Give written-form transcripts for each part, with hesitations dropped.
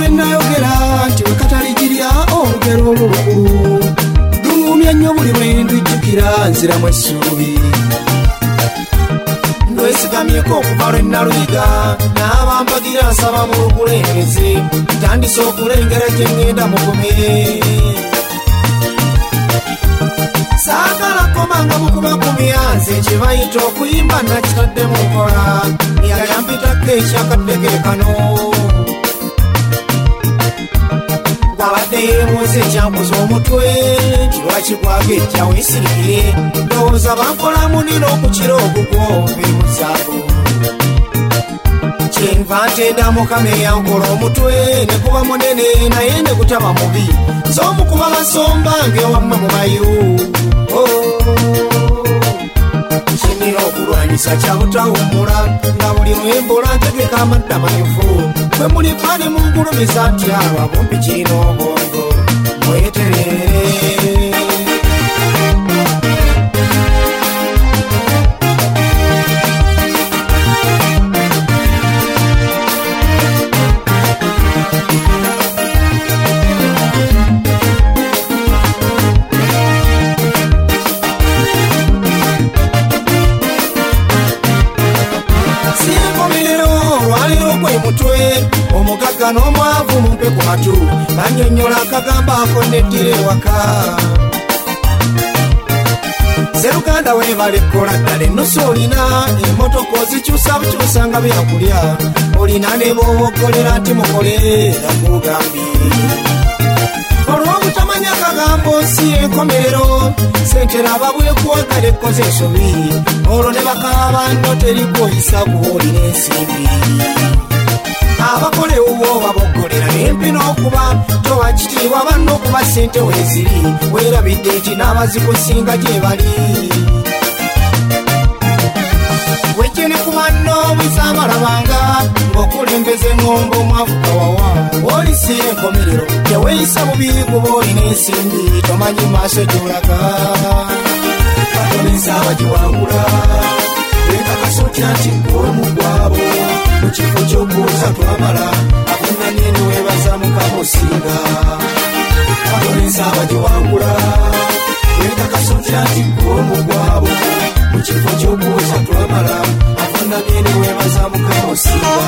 nayogera nti wekataligirya olugero olulukulu luŋŋumya nnyo buli lwe ndujjukira nziramu essuubi lwesigamyeko okuva lwe naluyiga n'abampagira nsaba mu lukulembeze ntandise okulengera gye ŋŋenda mugumye saagala komanga mukubakumya nze kye bayita okuyimba nakitadde mu nkola yayampitako ekyakaddege kano gwabadde yeebuuza ekyankuza omutwe nti lwaki gwaga ejja weesirikire ndowooza bankolamu nina okukira ogugwo beemuzaago kyenva ntenda mukama eyankola omutwe ne kuba munene naye ne gutaba mubi z'omukuba basomba ng'ewammwe mu bayu kinira okulwanyisa kyabutawummula nga buli lwembula ntegeka amadda mayufu bwe muliva ne mungulumiza ntyalwa bumpi kirina obwongo mweterere omugagga n'omwavu mumpe ku matu bannyonnyola akagamba akonneddira ewaka seruganda weebalekkola ddala ennusu olina emmotoka ozikyusa bukyusa nga byakulya olina ne bowoggolera nti mukole nakugambye olw'obutamanya akagambo nsi enkomerero sentera ababwekuwagala ekkoze ensobi olwo ne bakaaba nno terikwoyisa kuwulira ensimbi abakolewo baboggolera n'empi n'okuba towa kitiibwa banno okuba ssente weeziri weerabidde nti n'abazikusinga gye bali wejje ne ku banno bwezaabalabanga ng'okulembeza eŋŋombo omwavuga wawa olisi enkomerero teweeyisa bubi kuba olina ensimbi tomanyi maaso gy'olaga batoneza abagiwangula wekakasa otya nti ng'omu gwabo mu kifo ky'okuuza twamala avunnamye ne weebaza mukama osinga batoneza abagiwangula wekakasa otya nti ng'omu gwabo mu kifo ky'okuuza twamala avunnamye ne weebaza mukama osinga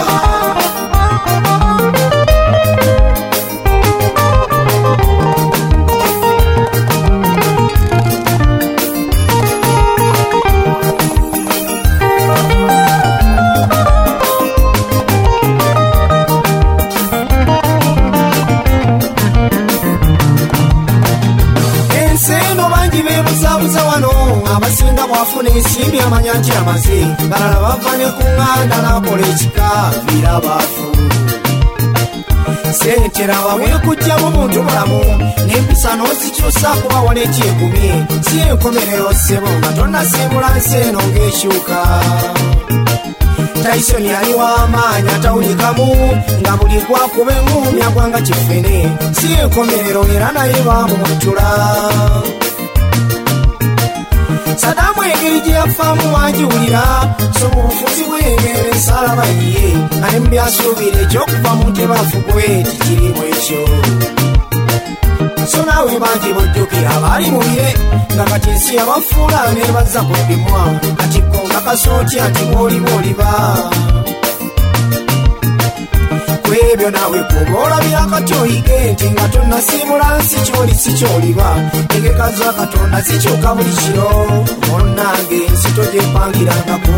abasinga bwafuna ensimbi amanya nti amaze balala bava ne ku ŋŋanda n'akola ekikaviira baafu sentera bawekujjamu muntu bulamu n'empisa n'ozikyusa kubawala ekyegumye si enkomerero ssebo nga tonnasiibula nsi eno ng'ekyuka Tyson yali w'amaanyi atawulikamu nga buli gwakuba eŋŋumya gwanga kifene si enkomerero era naye baamumutula Sadamu engeri gye yafaamu wangiwulira so mu bufuzi bw'engeri ensalaba yiye ane mu byasuubira ekyokuva mu ntebafugwe tikirimu ekyo so naawe bangi bojjukira abaali mubire nga kati ensi yabafuula neebazza ku ddimwa kati konga kasooti ati bw'oliba oliba kwebyo naawe kuba olabira kati oyige nti nga tonnasiibula nsi ky'oli si ky'oliba tegeka za katonda zikyuka buli kiro onnange ensi togyepangirangako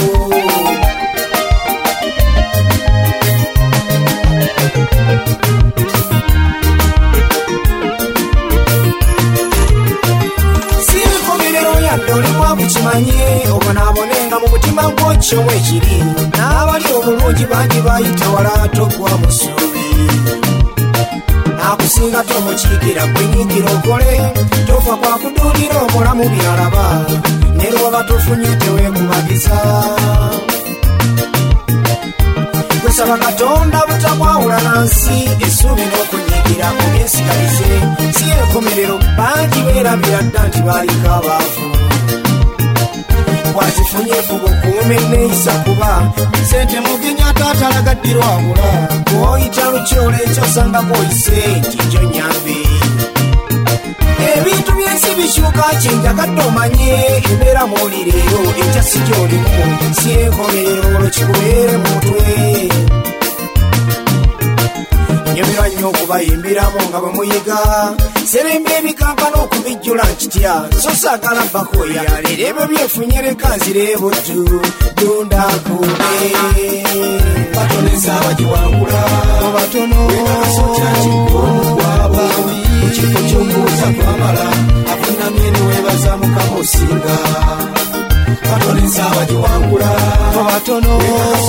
si enkomerero yadde oli mwavu kimanye obonaabonenga mu mutima gw'okyomu ekiri n'abali obulungi bangi bayita wala togwa musuubi nakusinga tomukiikira gwenyiikira okole tofa kwa kuduulira omulamu byalaba ne lwoba tofunye teweekubagiza kwesaba katonda butamwawula na nsi essuubi n'okunyiikira ku byensigalize si enkomerero bangi beerabira dda nti baaliko abaavu wazifunye fuba okuuma enneeyisa kuba sente muginya taatalagaddirwa wabula bw'oyita lukyolo ekyo osangako oyise nti njo nyambe ebintu byensi bikyuka kyenjagadde omanye embeera mwoli leero ekya si gy'olimu si enkomerero olwo kikubeere mutwe nyumirwa nnyo okubayimbiramu nga bwe muyiga serembe ebikampana okubijjula nkitya so saagala bakoya leero ebyo byefunyereka nzirebo dundakube batono ensaawa giwangula obatono wekakasokyakikoomugwabo mu kifo ky'okuuza twamala afunamye neweebaza mukama osinga batono ensaawa giwangula obatono